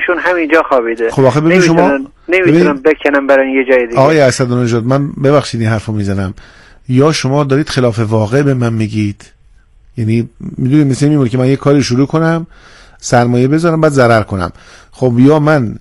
شون همینجا خوابیده. خب آخه ببین شما نمیتونن بکنن برای یه جای دیگه. آقای اسدنژاد من ببخشید این حرفو میزنم، یا شما دارید خلاف واقع به من میگید، یعنی میدونید مثلا میمونه که من یه کاری شروع کنم سرمایه بذارم بعد ضرر کنم. خب یا من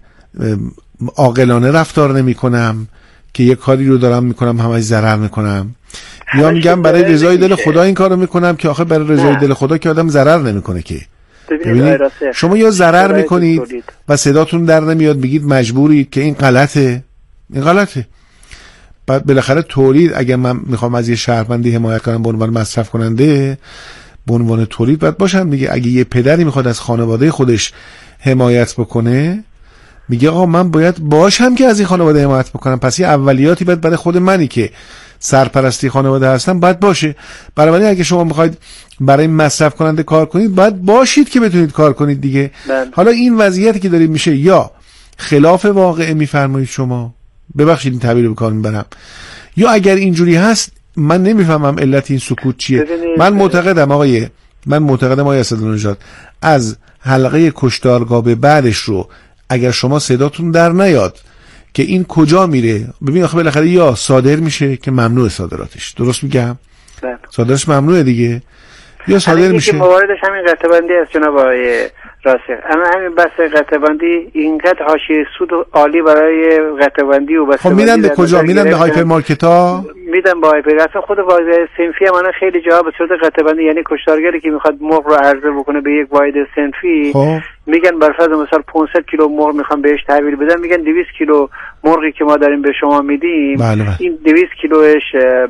عاقلانه رفتار نمیکنم که یه کاری رو دارم میکنم همش ضرر میکنم، یا میگم برای رضای دل خدا این کارو میکنم که آخه برای رضای دل خدا که آدم ضرر نمیکنه که. ببینید شما یا ضرر میکنید و صداتون در نمیاد بگید مجبورید که این غلطه، این غلطه. بعد بالاخره تولید اگر من میخوام از یه شهروندی حمایت کنم به عنوان مصرف کننده، به عنوان تولید باید باشم دیگه. اگه یه پدری میخواد از خانواده خودش حمایت بکنه میگه آقا من باید باشم که از این خانواده حمایت بکنم، پس یه اولیاتی باید برای خود منی که سرپرستی خانواده هستم باید باشه. بنابراین اگه شما میخواید برای مصرف کننده کار کنید باید باشید که بتونید کار کنید دیگه. حالا این وضعیتی که دارید میشه یا خلاف واقعه میفرمایید شما، ببخشید این تعبیر رو به کار میبرم، یا اگر اینجوری هست من نمیفهمم علت این سکوت چیه. من معتقدم آقای اسدنژاد از حلقه کشتارگاه به بعدش رو اگر شما صداتون در نیاد که این کجا میره، ببین آخه بالاخره یا صادر میشه که ممنوع صادراتش، درست میگم؟ صادرش ممنوعه دیگه، یا صادر میشه. مواردش همین قطعه‌بندی است جناب آقای راسخ. اما همین بحث قطعه‌بندی اینقدر حاشیه سود عالی برای قطعه‌بندی و بسته. خب میدن به کجا؟ میدن به هایپر مارکت ها؟ میدن به هایپر. اصلا خود واحد صنفی هم الان خیلی جاها به صورت قطعه‌بندی، یعنی کشتارگری که میخواد مرغ رو عرضه بکنه به یک واحد صنفی، میگن بر فرض مثال 500 کیلو مرغ میخوام بهش تحویل بدن، میگن 200 کیلو مرغی که ما داریم به شما میدیم، این 200 کیلوش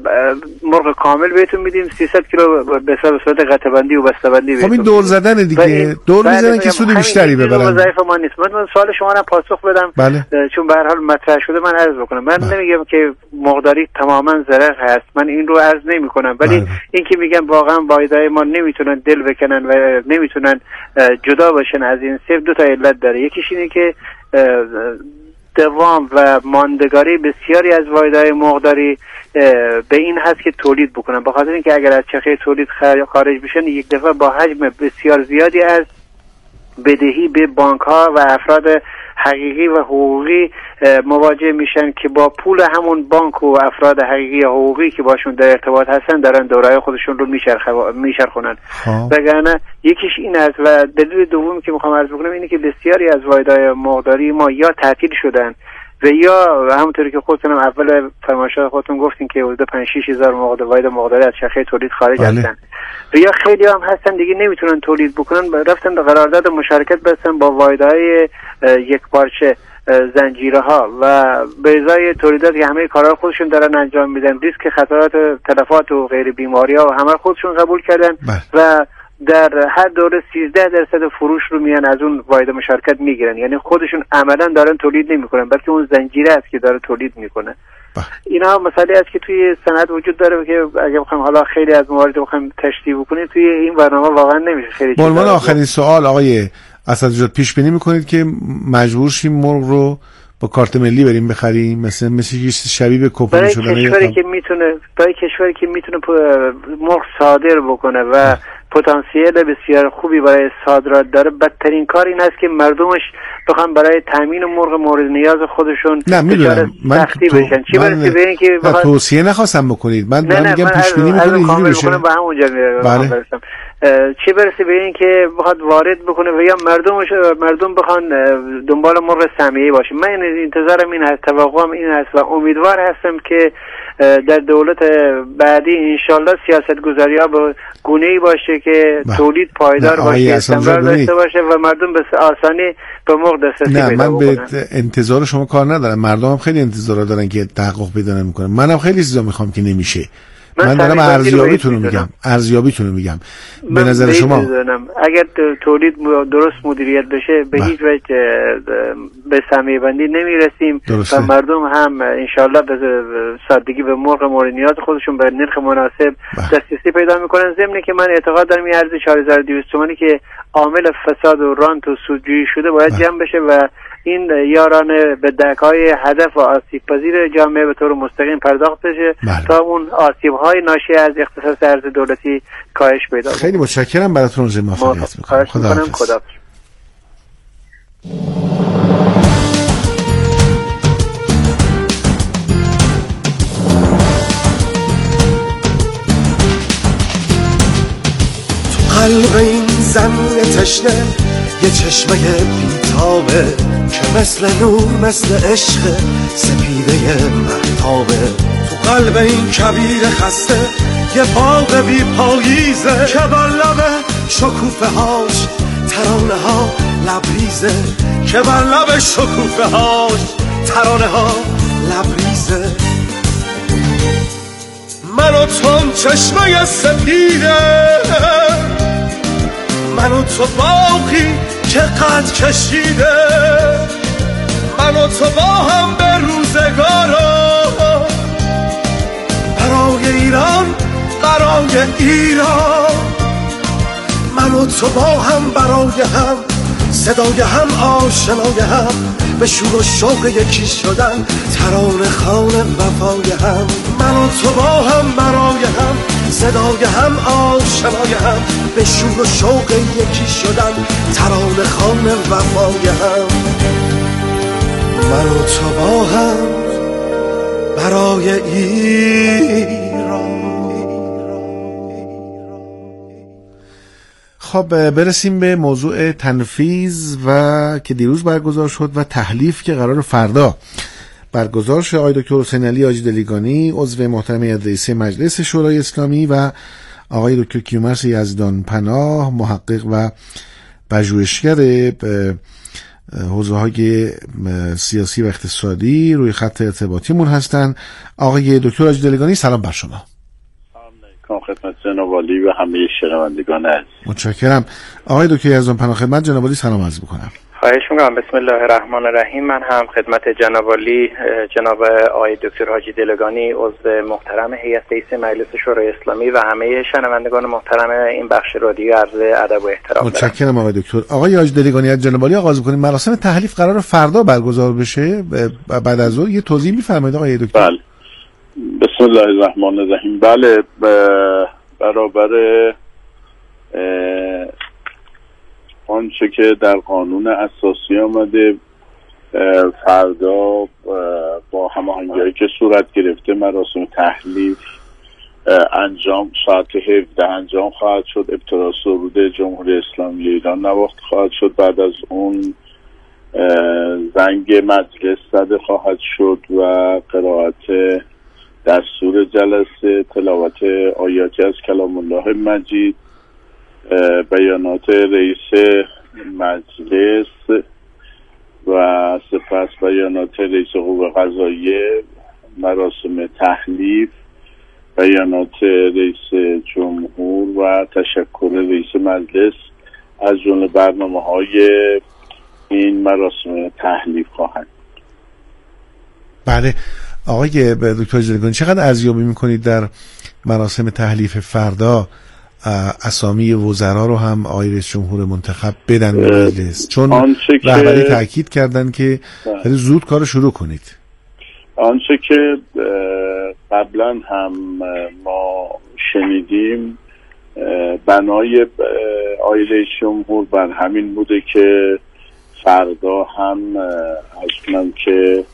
مرغ کامل بهتون میدیم، 300 کیلو به صورت قطعه‌بندی و بسته‌بندی. خب این دور زدن دیگه، دور میزنن که سود بیشتری ببرن. وظایف ما نیست. من سوال شما رو پاسخ بدم. چون به هر حال مطرح شده من عرض بکنم. من نمیگم که مرغداری تماما ضرر هست، من این رو عرض نمیکنم، ولی این که میگم واقعا واحدهای ما نمیتونن دل بکنن و نمیتونن جدا باشن از این صرف دو تا علت داره. یکیش اینه که دوام و ماندگاری بسیاری از واحدهای مرغداری به این هست که تولید بکنن، به خاطر اینکه اگر از چرخه تولید خارج بشن یک دفعه با حجم بسیار زیادی از بدهی به بانک ها و افراد حقیقی و حقوقی مواجه میشن که با پول همون بانک و افراد حقیقی و حقوقی که باشون در ارتباط هستن دارن دورهای خودشون رو میچرخونن. وگرنه یکیش این است. و دلیل دومی که میخوام عرض بکنم اینه که بسیاری از واحدهای مرغداری ما یا تعطیل شدن و یا همونطوری که خودتونم اول فرمایشات خودتون گفتین که حدود 5-6 هزار واحد مرغداری از چرخه تولید خارج هستن و یا خیلی هم هستن دیگه نمیتونن تولید بکنن، رفتن به قرارداد مشارکت بستن با واحدهای یک پارچه زنجیره ها و به ازای تولیدات که همه کارها خودشون دارن انجام میدن، ریسک خطرات تلفات و غیر بیماری ها و همه خودشون قبول کردن و در هر دوره 13% فروش رو میان از اون واحد مشارکت میگیرن، یعنی خودشون عملا دارن تولید نمیکنن بلکه اون زنجیره است که داره تولید میکنه. اینا مسئله است که توی صنعت وجود داره که اگه بخوایم حالا خیلی از موارد بخوایم تشریح بکنیم توی این برنامه واقعا نمیشه خیلی. به عنوان آخرین سوال آقای اسدنژاد، پیش بینی میکنید که مجبور شیم مرغ رو با کارت ملی بریم بخریم، مثل شبیه به کوپن شدن برای کشوری که میتونه مرغ صادر بکنه و پتانسیل بسیار خوبی برای صادرات داره، بدترین کار این است که مردمش بخوام برای تامین مرغ مورد نیاز خودشون سختی بشن. چی برسه به این که توصیه نخواستم بکنید، من میگم پیش بینی میکنید اینجوری بشه. به همونجا برسم. چی برسه به این که بخواد وارد بکنه و یا مردم بخوان دنبال مرغ سهمیه‌ای باشه. من انتظارم این هست، توقعم این هست و امیدوار هستم که در دولت بعدی انشالله سیاست گذاری ها به گونه‌ای باشه که تولید پایدار باشه، استمرار داشته باشه و مردم به آسانی به مرغ دسترسی پیدا بکنن. من به انتظار شما کار ندارم، مردم هم خیلی انتظار دارن که تحقق پیدا نمیکنه. منم خیلی چیزا میخوام که نمیشه. من دارم ارزیابیتون رو میگم. به نظر شما اگر تولید درست مدیریت بشه به هیچ وجه به سهمیه بندی نمیرسیم و مردم هم انشالله به سادگی به مرغ مورد نیاز خودشون به نرخ مناسب دسترسی پیدا میکنن. ضمن که من اعتقاد دارم این ارز 4200 تومانی که عامل فساد و رانت و سودجویی شده باید جمع بشه و این یاران به دکای هدف و آسیب پذیر جامعه به طور مستقیم پرداخت بشه تا اون آسیب های ناشی از اختصاص ارز دولتی کاهش پیدا کنه. خیلی متشکرم براتون، موفقیت میکنم. خدا حافظ. زمین تشنه یه چشمه بیتابه که مثل نور مثل عشق سپیده مهتابه. تو قلب این کبیر خسته یه باغ بی پاییزه که بر لب شکوفه هاش ترانه ها لبریزه، که بر لب شکوفه هاش ترانه ها لبریزه. من و تو چشمه سپیده، من و تو باقی که قد کشیده، من و تو با هم به روزگارا برای ایران برای ایران. من و تو با هم برای هم صدای هم آشنای هم به شور و شوق یکی شدن ترانه خوان وفای هم. من و تو با هم برای هم صدای هم آشنای هم به شور و شوق یکی شدن ترانه خوان وفای هم. من و تو با هم برای ایران. خب برسیم به موضوع تنفیذ و که دیروز برگزار شد و تحلیف که قرار فردا برگزار شه. آقای دکتر حسین علی حاجی دلیگانی عضو محترم هیئت رئیسه مجلس شورای اسلامی و آقای دکتر کیومرث یزدان پناه محقق و پژوهشگر حوزه‌های سیاسی و اقتصادی روی خط ارتباطیمون هستن. آقای دکتر حاجی دلیگانی سلام بر شما. خدمت جناب عالی و همه شنوندگان عزیز. متشکرم. آقای دکتر یزدان پناه خدمت جناب عالی سلام عرض می‌کنم. خواهش می‌کنم. بسم الله الرحمن الرحیم. من هم خدمت جناب عالی جناب آقای دکتر حاجی دلیگانی عضو محترم هیئت رئیسه مجلس شورای اسلامی و همه شنوندگان محترم این بخش رادیو عرض ادب و احترام. متشکرم آقای دکتر. آقای حاجی دلیگانی از جناب عالی آغاز می‌کنیم. مراسم تحلیف قرار فردا برگزار بشه بعد از ظهر. یه توضیح می‌فرمایید آقای دکتر؟ بله. بسم الله الرحمن الرحیم. بله برابر آنچه که در قانون اساسی آمده فردا با هماهنگی‌هایی که صورت گرفته مراسم تحلیف انجام ساعت 17 انجام خواهد شد. ابتدا سرود جمهوری اسلامی ایران نواخته خواهد شد. بعد از اون زنگ مجلس زده خواهد شد و قرائت دستور جلسه، تلاوت آیاتی از کلام الله مجید، بیانات رئیس مجلس و سپس بیانات رئیس قوه قضاییه، مراسم تحلیف، بیانات رئیس جمهور و تشکر رئیس مجلس از جمله برنامه‌های این مراسم تحلیف خواهند. بله. آقای دکتر دلیگانی چقدر ارزیابی میکنید در مراسم تحلیف فردا اسامی وزرا رو هم آقای رئیس جمهور منتخب بدن به مجلس؟ چون رهبری تاکید کردن که خیلی زود کارو شروع کنید. آنچه که قبلا هم ما شنیدیم بنای آقای رئیس جمهور بر همین بوده که فردا هم اصلا که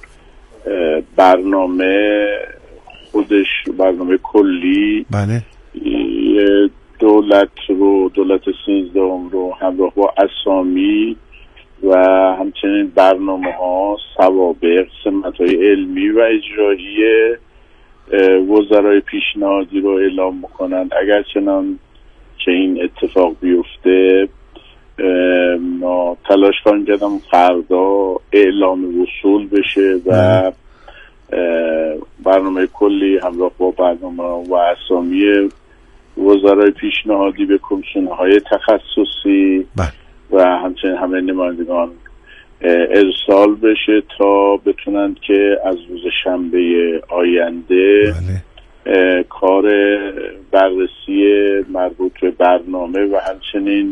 برنامه خودش برنامه کلی بله دولت 13 رو همراه با اسامی و همچنین برنامه ها سوابق سمت‌های علمی و اجرایی وزرای پیشنهادی رو اعلام میکنن. اگر چنان که این اتفاق بیفته ما تلاش خواهیم کردم فردا اعلام وصول بشه و برنامه کلی همراه با برنامه و اسامی وزرای پیشنهادی به کمیسیون‌های تخصصی و همچنین همه نمایندگان ارسال بشه تا بتونند که از روز شنبه آینده کار بررسی مربوط به برنامه و همچنین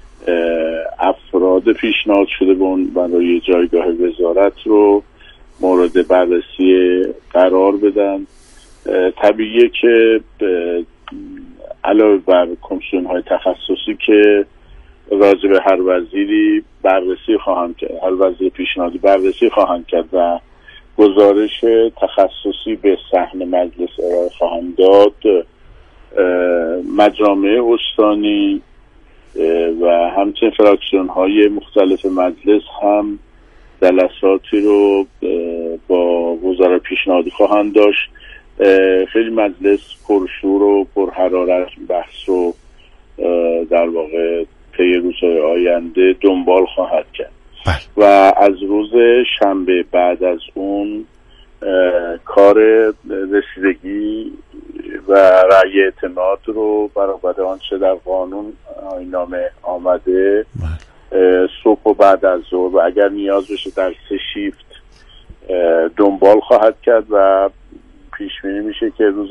افراد پیشنهاد شده برای جایگاه وزارت رو مورد بررسی قرار بدن. طبیعیه که علاوه بر کمیسیون‌های تخصصی که راجع به هر وزیری بررسی خواهند کرد، هر وزیر پیشنهادی بررسی خواهند کرد و گزارش تخصصی به صحن مجلس ارائه خواهند داد، مجامع استانی و همچنین فراکسیون های مختلف مجلس هم جلساتی رو با وزرا پیشنهادی خواهند داشت. خیلی مجلس پرشور و پرحرارت بحث رو در واقع طی روزهای آینده دنبال خواهد کرد و از روز شنبه بعد از اون کار رسیدگی و رأی اعتماد رو برآورده آنچه در قانون آیین‌نامه آمده صبح و بعد از ظهر و اگر نیاز بشه در 3 شیفت دنبال خواهد کرد و پیش بینی میشه که روز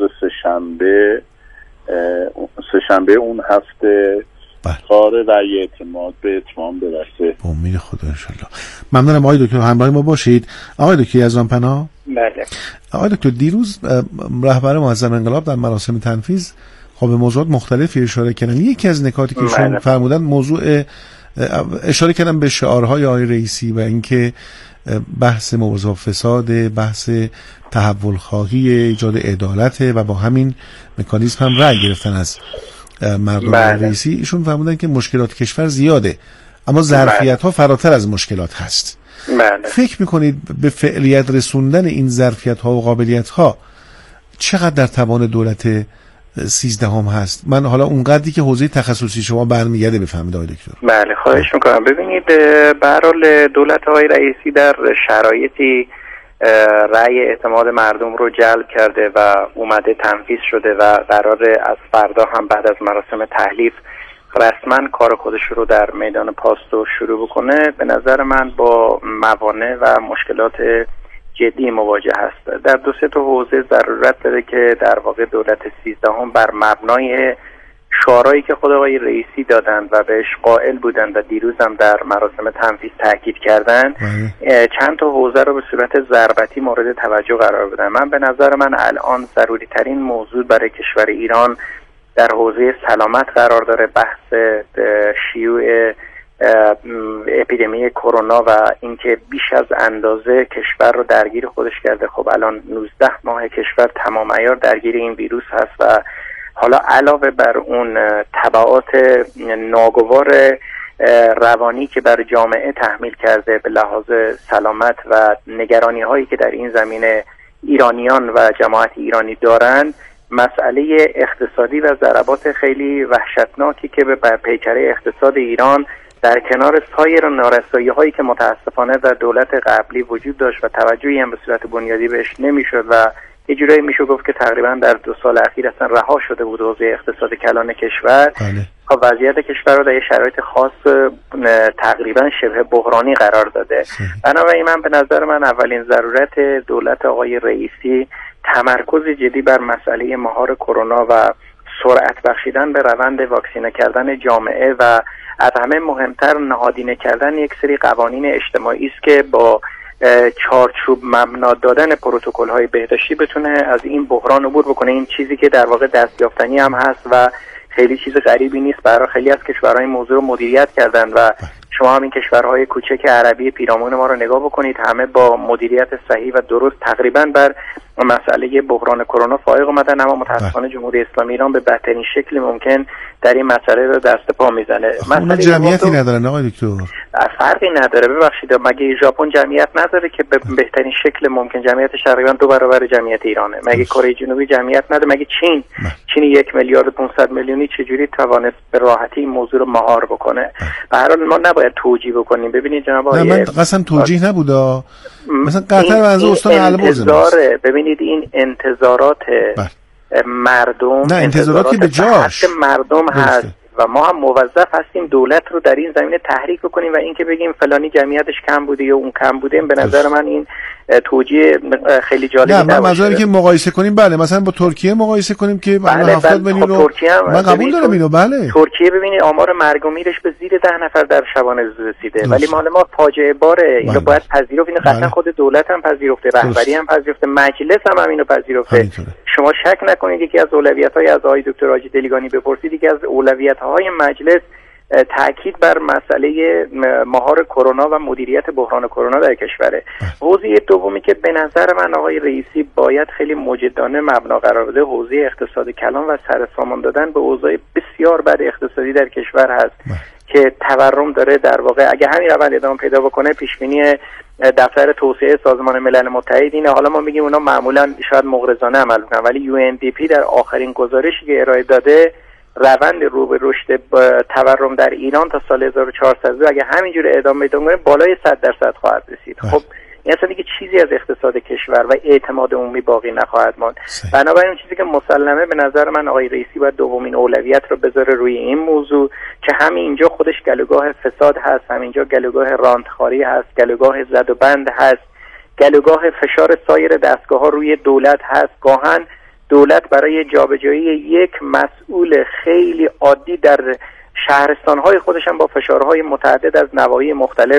سه‌شنبه اون هفته کار رأی اعتماد به اتمام برسه. امید خدا انشالله. ممنونم آقای دکتر، همراه ما باشید. آقای دکتر یزدانپناه. بله. آقای دکتر، دیروز رهبر معظم انقلاب در مراسم تنفیذ خب به موضوعات مختلفی اشاره کردن. یکی از نکاتی که ایشون فرمودن موضوع اشاره کردن به شعارهای آقای رئیسی و اینکه بحث مبارزه فساد، بحث تحول خواهی، ایجاد عدالت و با همین مکانیزم هم رأی گرفتن از مردم رئیسی. ایشون فرمودن که مشکلات کشور زیاده اما ظرفیت‌ها فراتر از مشکلات هست. فکر میکنید به فعلیت رسوندن این ظرفیت‌ها و قابلیت‌ها چقدر در توان دولت 13 هست؟ من حالا اونقدری که حوزه تخصصی شما برمیگرده بفهمید آقای دکتر. بله خواهش میکنم. ببینید به هر حال دولت آقای رئیسی در شرایطی رأی اعتماد مردم رو جلب کرده و اومده تنفیذ شده و قراره از فردا هم بعد از مراسم تحلیف رسما کار خودش رو در میدان پاستو شروع بکنه. به نظر من با موانع و مشکلات جدی مواجه هست. در 2-3 تا حوزه ضرورت داره که در واقع دولت 13 بر مبنای شعارهایی که خود آقای رئیسی دادند و بهش قائل بودند و دیروز هم در مراسم تنفیذ تاکید کردند چند تا حوزه رو به صورت ضربتی مورد توجه قرار بدن. من به نظر من الان ضروری ترین موضوع برای کشور ایران در حوزه سلامت قرار داره. بحث شیوع اپیدمی کرونا و اینکه بیش از اندازه کشور رو درگیر خودش کرده. خب الان 19 ماه کشور تمام عیار درگیر این ویروس هست و حالا علاوه بر اون تبعات ناگوار روانی که بر جامعه تحمیل کرده به لحاظ سلامت و نگرانی هایی که در این زمینه ایرانیان و جماعت ایرانی دارند، مسئله اقتصادی و ضربات خیلی وحشتناکی که به پیکره اقتصاد ایران در کنار سایر نارسایی هایی که متاسفانه در دولت قبلی وجود داشت و توجهی هم به صورت بنیادی بهش نمیشد و یه جورایی میشه گفت که تقریبا در 2 سال اخیر اصلا رها شده بود حوزه اقتصاد کلان کشور. وضعیت کشور رو در یه شرایط خاص تقریبا شبه بحرانی قرار داده. بنابراین من به نظر من اولین ضرورت دولت آقای رئیسی تمرکز جدی بر مسئله مهار کرونا و سرعت بخشیدن به روند واکسینه کردن جامعه و از همه مهمتر نهادینه کردن یک سری قوانین اجتماعی است که با چارچوب مبنا دادن پروتکل‌های بهداشتی بتونه از این بحران عبور بکنه. این چیزی که در واقع دستیافتنی هم هست و خیلی چیز غریبی نیست. برای خیلی از کشورها این موضوع رو مدیریت کردن و شما هم این کشورهای کوچک عربی پیرامون ما رو نگاه بکنید، همه با مدیریت صحیح و درست تقریبا بر مسئله بحران کرونا فائق اومدن، اما متاسفانه جمهوری اسلامی ایران به بدترین شکل ممکن در این مسئله رو دست پا میزنه. مسئله جمعیتی ندارن آقای دکتر؟ فرقی نداره. ببخشید مگه ژاپن جمعیت نداره که به بهترین شکل ممکن جمعیتش تقریبا 2 برابر جمعیت ایرانه؟ مگه کره جنوبی جمعیت نداره؟ مگه چین 1 میلیارد 500 میلیونی چجوری توانست به راحتی این موضوع رو مهار بکنه؟ به هر حال ما نباید توجیه بکنیم. ببینید جناب آقای من قسم توجیه نبودا، مثلا قطر منظور استان البرز. ببینید این انتظارات مردم، نه انتظاراتی به جاش مردم هست و ما هم موظف هستیم دولت رو در این زمینه تحریک بکنیم و اینکه بگیم فلانی جمعیتش کم بوده یا اون کم بوده. به نظر من این توجیه خیلی جالبی نباشه. نه من منظوری که مقایسه کنیم، بله مثلا با ترکیه مقایسه کنیم که 70 میلیون من قبول دارم اینو. بله ترکیه ببینید آمار مرگ و میرش به زیر 10 نفر در شبانه روز رسیده، ولی مال ما فاجعه باره. اینو باید پذیرفت. اینو قطعا خود دولت هم پذیرفته، رهبری هم پذیرفته، مجلس هم اینو پذیرفته. شما شک نکنید یکی از اولویت‌های از آقای دکتر حاجی دلیگانی بپرسید، یکی از اولویت‌های مجلس تاکید بر مسئله مهار کرونا و مدیریت بحران کرونا در کشوره. حوزه دومی که به نظر من آقای رئیسی باید خیلی مجدانه مبنا قرار بده، حوزه اقتصاد کلان و سرسامان دادن به اوضاع بسیار بد اقتصادی در کشور هست که تورم داره. در واقع اگه همین روند ادامه پیدا بکنه، پیش بینی دفتر توسعه سازمان ملل متحد اینه، حالا ما میگیم اونا معمولا شاید مغرضانه عمل میکنن، ولی UNDP در آخرین گزارشی که ارائه داده روند رو به رشد تورم در ایران تا سال 1400 اگه همینجوری ادامه پیدا کنه بالای 100% خواهد رسید. خب این اصلا دیگه چیزی از اقتصاد کشور و اعتماد عمومی باقی نخواهد ماند. بنابراین اون چیزی که مسلمه به نظر من آقای رئیسی باید دومین اولویت رو بذاره روی این موضوع که همینجا خودش گلوگاه فساد هست، همینجا گلوگاه رانتخواری هست، گلوگاه زد و بند هست، گلوگاه فشار سایر دستگاه‌ها روی دولت هست. گاهن دولت برای جابجایی یک مسئول خیلی عادی در شهرستان‌های خودش هم با فشارهای متعدد از نواحی مختلف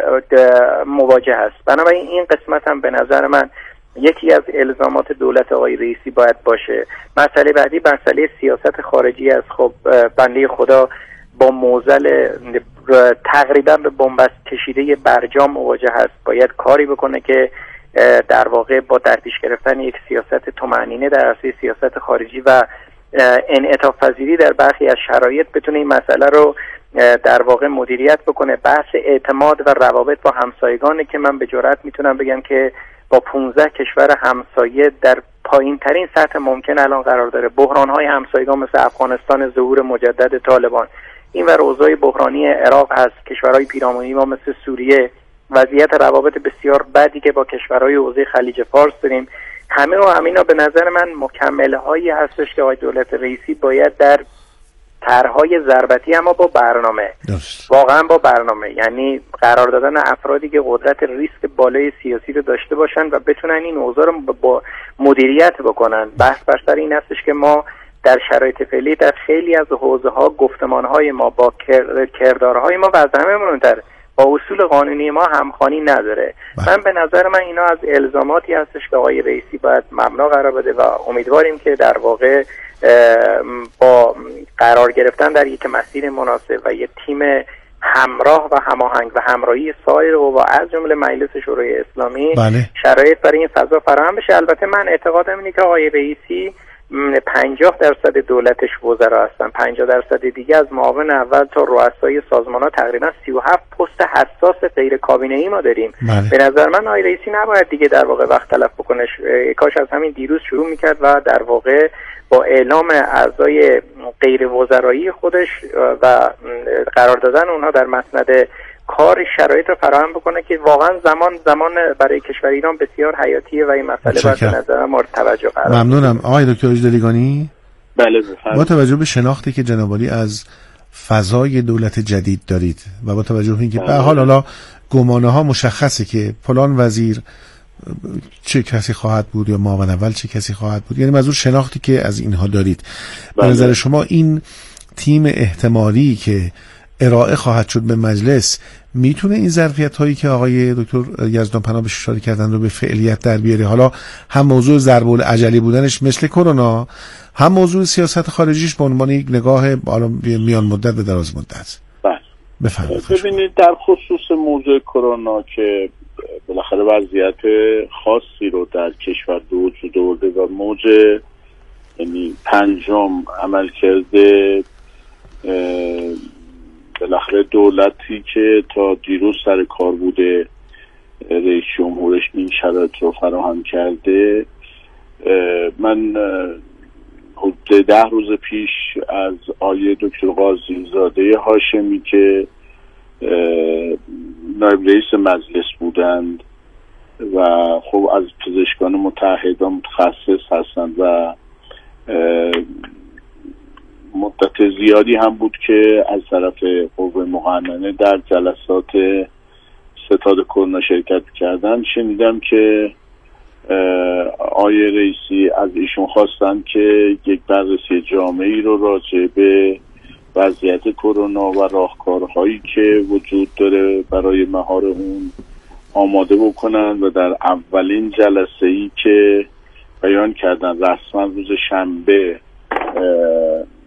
مواجه است. بنابراین این قسمت هم به نظر من یکی از الزامات دولت آقای رئیسی باید باشه. مسئله بعدی مسئله سیاست خارجی است. خب بنده خدا با معضل تقریبا به بنبست کشیده برجام مواجه است. باید کاری بکنه که در واقع با در پیش گرفتن یک سیاست طمأنینه در عرصه سیاست خارجی و انعطاف پذیری در برخی از شرایط بتونه این مسئله رو در واقع مدیریت بکنه. بحث اعتماد و روابط با همسایگانه که من به جرئت میتونم بگم که با 15 کشور همسایه در پایین ترین سطح ممکن الان قرار داره. بحران‌های همسایگان مثل افغانستان، ظهور مجدد طالبان، این و اوضاع بحرانی عراق هست، کشورهای پیرامونی ما مثل سوریه، وضعیت روابط بسیار بدی که با کشورهای حوزه خلیج فارس داریم، همه و همینا به نظر من مکمل‌هایی هستش که آقای دولت رئیسی باید در طرح‌های ضربتی اما با برنامه، واقعا با برنامه، یعنی قرار دادن افرادی که قدرت ریسک بالای سیاسی رو داشته باشن و بتونن این اوضاع رو با مدیریت بکنن. بحث بر سر این هستش که ما در شرایط فعلی در خیلی از حوزه‌ها گفتمان‌های ما با کردارهای ما و از همه مهمتر با اصول قانونی ما همخوانی نداره. من به نظر من اینا از الزاماتی هستش که آقای رئیسی باید مبنا قرار بده و امیدواریم که در واقع با قرار گرفتن در یک مسیر مناسب و یک تیم همراه و هماهنگ و همراهی سایر و از جمله مجلس شورای اسلامی شرایط برای این فضا فراهم بشه. البته من اعتقادم اینه که آقای رئیسی 50% دولتش وزرا هستن، 50% دیگه از معاون اول تا رؤسای سازمان‌ها، تقریبا 37 پست حساس غیر کابینه‌ای ما داریم. به نظر من آقای رئیسی نباید دیگه در واقع وقت تلف بکنه، کاش از همین دیروز شروع میکرد و در واقع با اعلام اعضای غیر وزرایی خودش و قرار دادن اونها در مسند کار شرایط رو فراهم بکنه که واقعا زمان برای کشور ایران بسیار حیاتیه و این مسئله باید به نظر مورد توجه قرار بگیره. ممنونم. آقای دکتر دلیگانی. بله با توجه به شناختی که جناب عالی از فضای دولت جدید دارید و با توجه به اینکه به حال گمانه ها مشخصه که فلان وزیر چه کسی خواهد بود یا معاون اول چه کسی خواهد بود، یعنی منظور شناختی که از اینها دارید، به نظر شما این تیم احتمالی که ارائه خواهد شد به مجلس میتونه این ظرفیت هایی که آقای دکتر یزدان پناه بهش اشاره کردن رو به فعلیت در بیاره؟ حالا هم موضوع ضرب العجلی بودنش مثل کرونا، هم موضوع سیاست خارجیش به عنوان یک نگاه میان مدت و دراز مدت. بفرمایید. ببینید در خصوص موضوع کرونا که بالاخره وضعیت خاصی رو در کشور به وجود آورده و موج یعنی پنجم عمل کرده، بالاخره دولتی که تا دیروز سر کار بوده، رئیس جمهورش این شرایط رو فراهم کرده. من حدود 10 روز پیش از آیه دکتر قاضی زاده هاشمی که نایب رئیس مجلس بودند و خب از پزشکان متحدان متخصص هستند و مدت زیادی هم بود که از طرف قوه مقننه در جلسات ستاد کرونا شرکت کردن. شنیدم که آیه رئیسی از ایشون خواستن که یک بررسی جامعی رو راجع به وضعیت کرونا و راهکارهایی که وجود داره برای مهار اون آماده بکنن و در اولین جلسه‌ای که بیان کردن رسما روز شنبه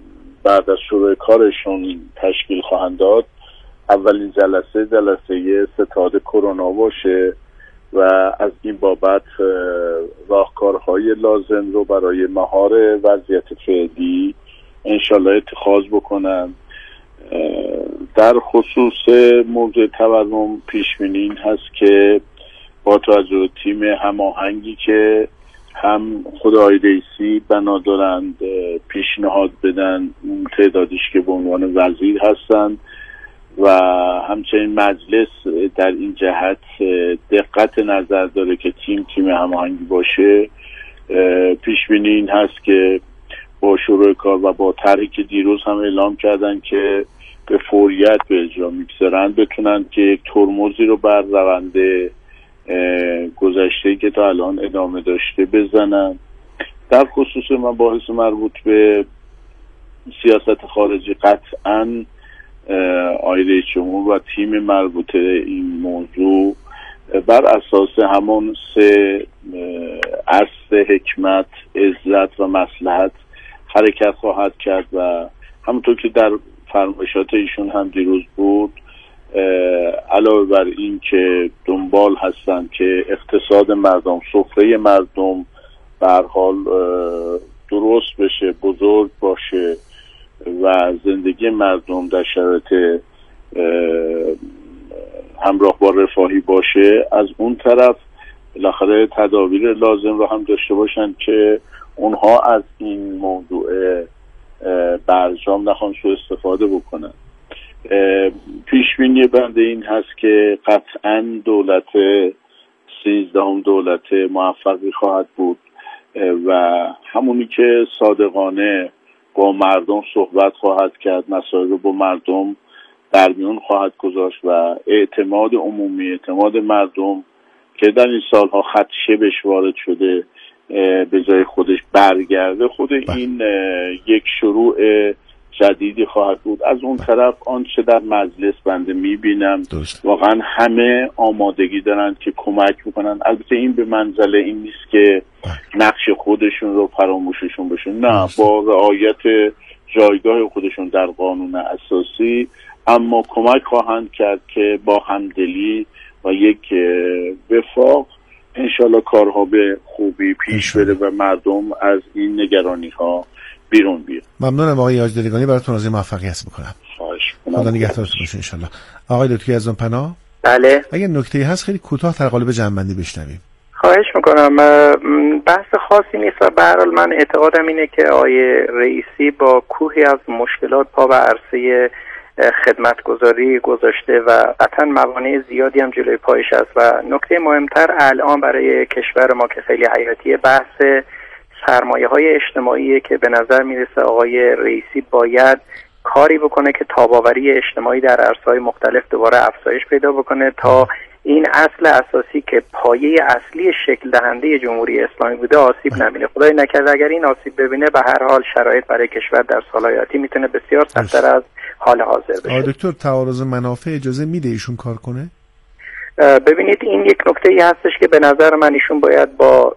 بعد از شروع کارشون تشکیل خواهند داد، اولین جلسه ستاد کرونا باشه و از این بابت راهکارهای لازم رو برای مهار وضعیت فعلی انشالله اتخاذ بکنن. در خصوص موضوع تورم پیشبینی این هست که با توجه به تیم هماهنگی که هم خود آقای رئیسی بنا دارند پیشنهاد بدن اون تعدادیش که به عنوان وزیر هستند و همچنین مجلس در این جهت دقت نظر داره که تیم هماهنگی باشه، پیشبینی این هست که با شروع کار و با طرحی که دیروز هم اعلام کردن که به فوریت به اجرا میگذارن بتونن که یک ترمزی رو بر روند گذشته‌ای که تا الان ادامه داشته بزنن. در خصوص مباحث مربوط به سیاست خارجی قطعاً آقای رئیس جمهور و تیم مربوطه این موضوع بر اساس همون 3 اصل حکمت، عزت و مصلحت حرکت خواهد کرد و همونطور که در فرمایشات ایشون هم دیروز بود، علاوه بر این که دنبال هستن که اقتصاد مردم، سفره مردم به هر حال درست بشه، بزرگ باشه و زندگی مردم در شرایط همراه با رفاهی باشه، از اون طرف بالاخره تدابیر لازم رو هم داشته باشن که اونها از این موضوع برجام نخوان سوء استفاده بکنن. پیشبینی بنده این هست که قطعاً دولت 13 دولت موفقی خواهد بود و همونی که صادقانه با مردم صحبت خواهد کرد، مسائل رو با مردم در میون خواهد گذاشت و اعتماد عمومی، اعتماد مردم که در این سالها خدشه بهش وارد شده به جای خودش برگرده، خود این یک شروع جدیدی خواهد بود. از اون طرف آنچه در مجلس بنده میبینم واقعا همه آمادگی دارند که کمک بکنن. البته این به منزله این نیست که نقش خودشون رو فراموششون بشون، نه، با رعایت جایگاه خودشون در قانون اساسی، اما کمک خواهند کرد که با همدلی و یک وفاق انشالله کارها به خوبی پیش بره و مردم از این نگرانی ها بیرون بیاد. ممنونم آقای حاج دلگانی، براتون آرزوی موفقیت میکنم. خواهش می‌کنم. خدا نگهدارتون باشه انشالله. آقای دکتر یزدانپناه، بله، اگه نکته‌ای هست خیلی کوتاه در قالب جمع‌بندی بشنویم. خواهش میکنم. بحث خاصی نیست و به هر حال من اعتقادم اینه که آقای رئیسی با کوهی از مشکلات پا به عرصه خدمتگزاری گذاشته و قطعا موانع زیادی هم جلوی پایش است و نکته مهمتر الان برای کشور ما که خیلی حیاتیه بحث سرمایه‌های اجتماعی که به نظر میرسه آقای رئیسی باید کاری بکنه که تاب‌آوری اجتماعی در عرصه‌های مختلف دوباره افزایش پیدا بکنه تا این اصل اساسی که پایه اصلی شکل دهنده جمهوری اسلامی بوده آسیب نبینه. خدای نکرده اگر این آسیب ببینه به هر حال شرایط برای کشور در سال‌های آتی میتونه بسیار سخت‌تر از حال حاضر بشه. آقای دکتر تعارض منافع اجازه میده ایشون کار کنه؟ ببینید این یک نکته‌ای هستش که به نظر من ایشون باید با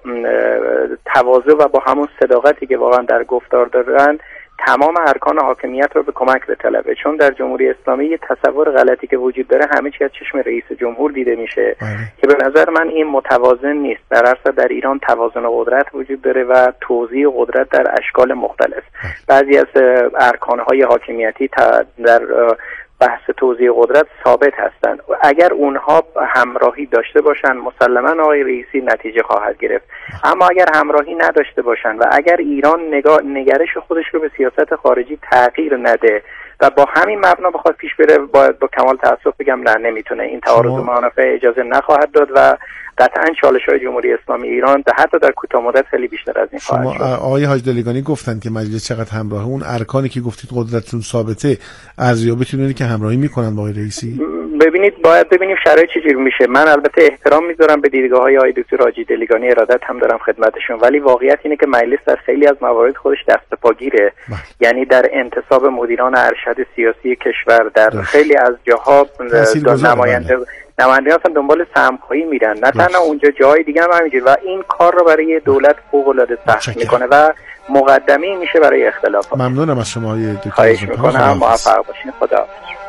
تواضع و با همون صداقتی که واقعا در گفتار دارن تمام ارکان حاکمیت رو به کمک بطلبه، چون در جمهوری اسلامی یه تصور غلطی که وجود داره همه چیز از چشم رئیس جمهور دیده میشه که به نظر من این متوازن نیست. در اصل در ایران توازن قدرت وجود داره و توزیع قدرت در اشکال مختلف. بعضی از ارکان‌های حاکمیتی در بحث توزیع قدرت ثابت هستند. اگر اونها همراهی داشته باشن مسلماً آقای رئیسی نتیجه خواهد گرفت، اما اگر همراهی نداشته باشن و اگر ایران نگرش خودش رو به سیاست خارجی تغییر نده و با همین مبنا بخواد پیش بره، باید با کمال تأسف بگم نه، نمیتونه. این تعارض منافع اجازه نخواهد داد و قطعاً چالش‌های جمهوری اسلامی ایران حتی در کوتاه مدت خیلی بیشتر از این خواهد شد. آقای حاج دلگانی گفتن که مجلس چقدر همراهه، اون ارکانی که گفتید قدرتتون ثابته، ارزیابیتون اینه که همراهی میکنن با آقای رئیسی؟ ببینید باید ببینیم شرایط چجوری میشه. من البته احترام میذارم به دیدگاه‌های آقای دکتر حاجی دلگانی، ارادت هم دارم خدمتشون، ولی واقعیت اینه که مجلس در خیلی از موارد خودش دست پا گیره. یعنی در انتصاب مدیران ارشد سیاسی کشور در خیلی از جاها نمایندگان اصلا دنبال سهم‌خواهی میرن، نه تنها اونجا، جای دیگه هم همینجوری، و این کار رو برای دولت فوق‌العاده سخت میکنه و مقدمه میشه برای اختلافات. ممنونم از شما آقای دکتر. خواهش میکنم، موفق باشین. خدا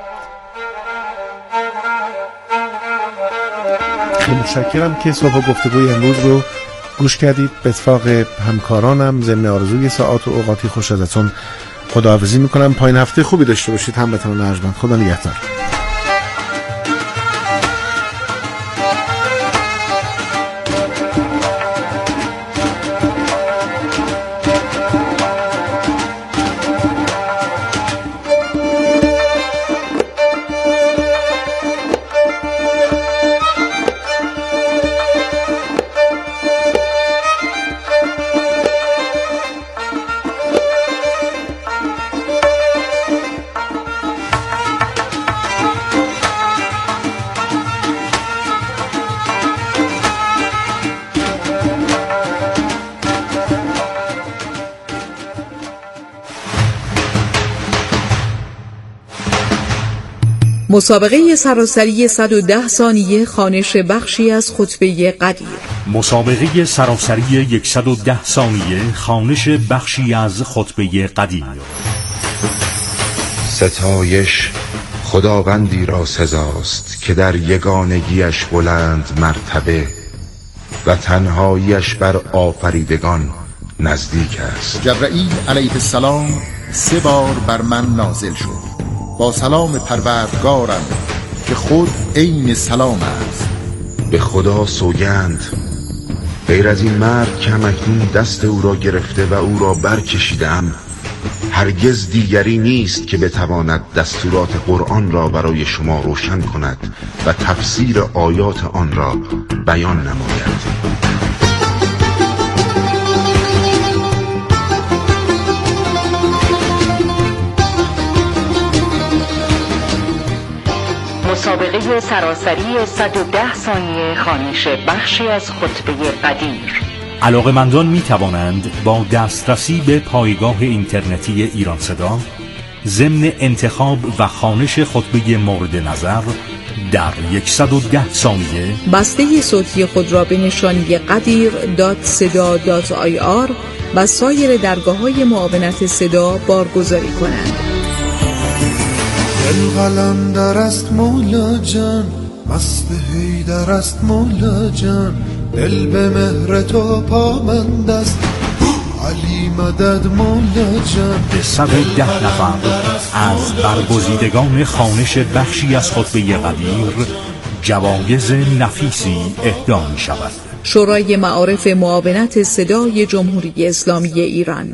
متشکرم که صبح گفتگوی امروز رو گوش کردید. به اتفاق همکارانم ضمن آرزوی ساعات و اوقاتی خوش ازتون خداحافظی میکنم. پایین هفته خوبی داشته باشید. همتون ارجمند. خدا نگهدار. مسابقه سراسری 110 ثانیه خوانش بخشی از خطبه قدیر. مسابقه سراسری 110 ثانیه خوانش بخشی از خطبه قدیر. ستایش خداوندی را سزاست که در یگانگیش بلند مرتبه و تنهاییش بر آفریدگان نزدیک است. جبرائیل علیه السلام 3 بار بر من نازل شد با سلام پروردگارم که خود عین سلام است. به خدا سوگند غیر از این مرد که همکنون دست او را گرفته و او را برکشیدم، هرگز دیگری نیست که بتواند دستورات قرآن را برای شما روشن کند و تفسیر آیات آن را بیان نماید. مسابقه سراسری 110 ثانیه خوانش بخشی از خطبه قدیر. علاقه‌مندان می توانند با دسترسی به پایگاه اینترنتی ایران صدا ضمن انتخاب و خوانش خطبه مورد نظر در 110 ثانیه بسته صوتی خود را به نشانی qadir.seda.ir و سایر درگاه‌های معاونت صدا بارگذاری کنند. دل قلندر است مولا جان، مست حیدر است مولا جان، دل به مهر تو پامند است علی مدد مولا جان. به 110 نفر از برگزیدگان خوانش بخشی از خطبه قدیر جوایز نفیسی اهدا می شود. شورای معارف معاونت صدای جمهوری اسلامی ایران.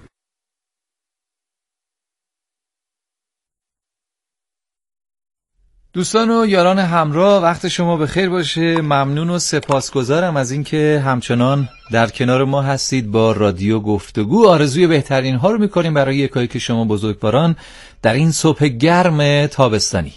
دوستان و یاران همراه، وقت شما بخیر باشه. ممنون و سپاسگزارم از اینکه همچنان در کنار ما هستید. با رادیو گفتگو آرزوی بهترین ها رو میکنیم برای یکایی که شما بزرگواران در این صبح گرم تابستانی.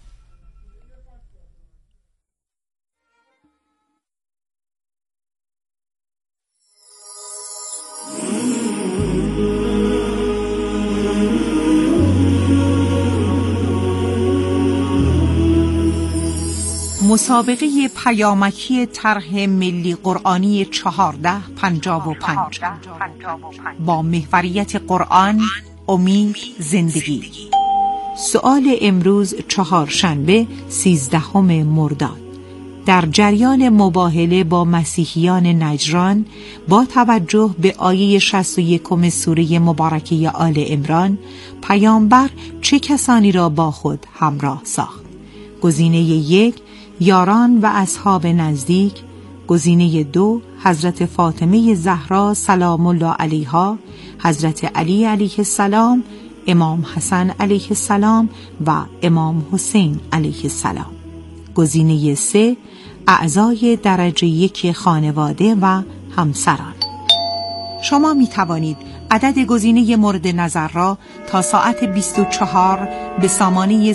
مسابقه پیامکی طرح ملی قرآنی 1455 با محوریت قرآن، امید، زندگی. سؤال امروز چهارشنبه 13 مرداد. در جریان مباهله با مسیحیان نجران با توجه به آیه 61 سوره مبارکه آل عمران، پیامبر چه کسانی را با خود همراه ساخت؟ گزینه 1 یاران و اصحاب نزدیک، گزینه 2 حضرت فاطمه زهرا سلام الله علیها، حضرت علی علیه السلام، امام حسن علیه السلام و امام حسین علیه السلام. گزینه 3 اعضای درجه 1 خانواده و همسران. شما می توانید عدد گزینه مورد نظر را تا ساعت 24 به سامانه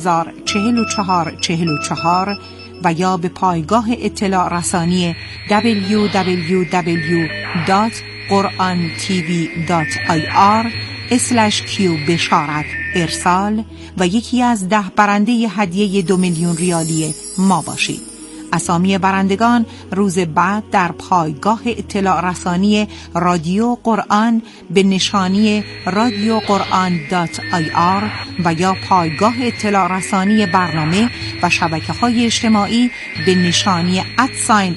30,044,44 و یا به پایگاه اطلاع رسانی www.qurantv.ir/q بشارت ارسال و یکی از 10 برنده هدیه 2 میلیون ریالی ما باشید. اسامی برندگان روز بعد در پایگاه اطلاع رسانی رادیو قرآن به نشانی radioquran.ir و یا پایگاه اطلاع رسانی برنامه و شبکه‌های اجتماعی به نشانی